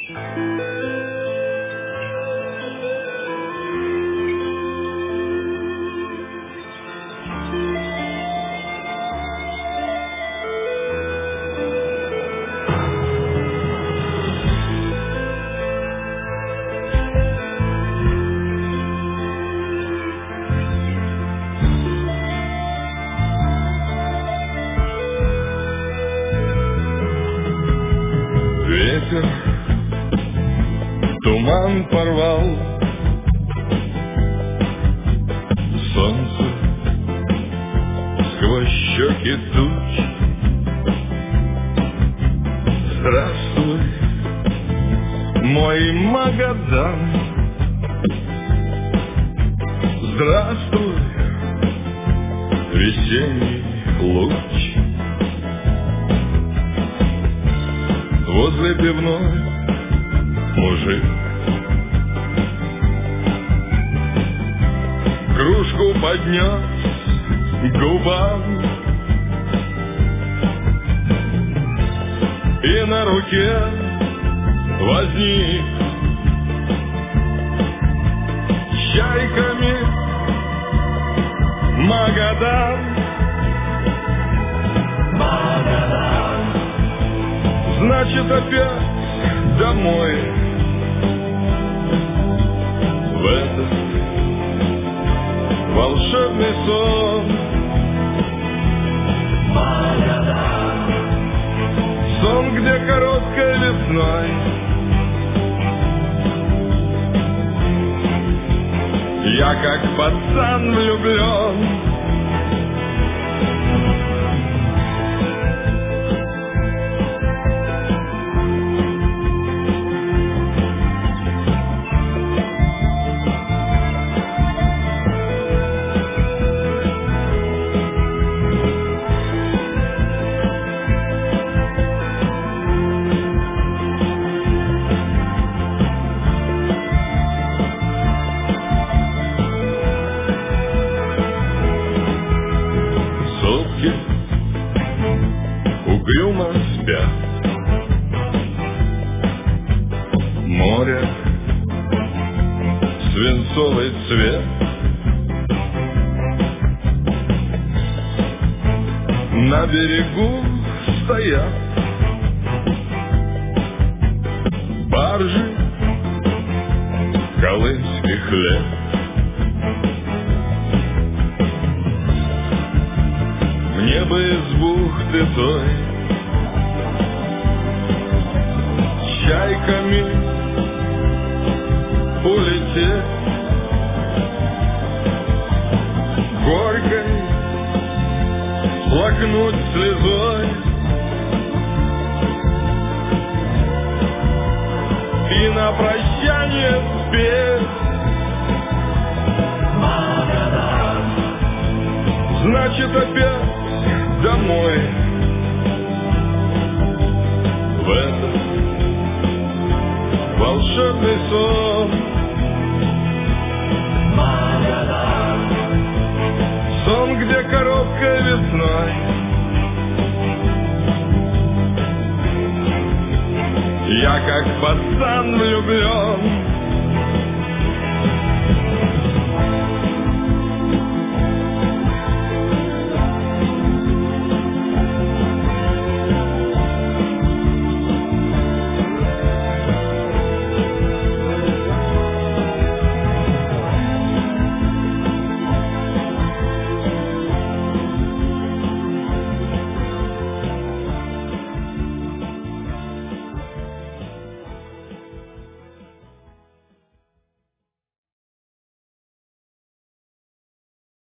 Ветер туман порвал, солнце сквозь щеки туч. Здравствуй, мой Магадан, здравствуй, весенний луч. Возле пивной мужик кружку поднес к губам, и на руке возник чайками Магадан. Значит, опять домой, в этот волшебный сон. Сон, где короткой весной я как пацан влюблен. Угрюмо спят, море свинцовый цвет, на берегу стоят баржи колымских лет. Мне бы из бухты той чайками улететь, горькой плакнуть слезой и на прощание спеть. Значит, опять домой, в этот волшебный сон. Сон, где короткой весной я как пацан влюблен.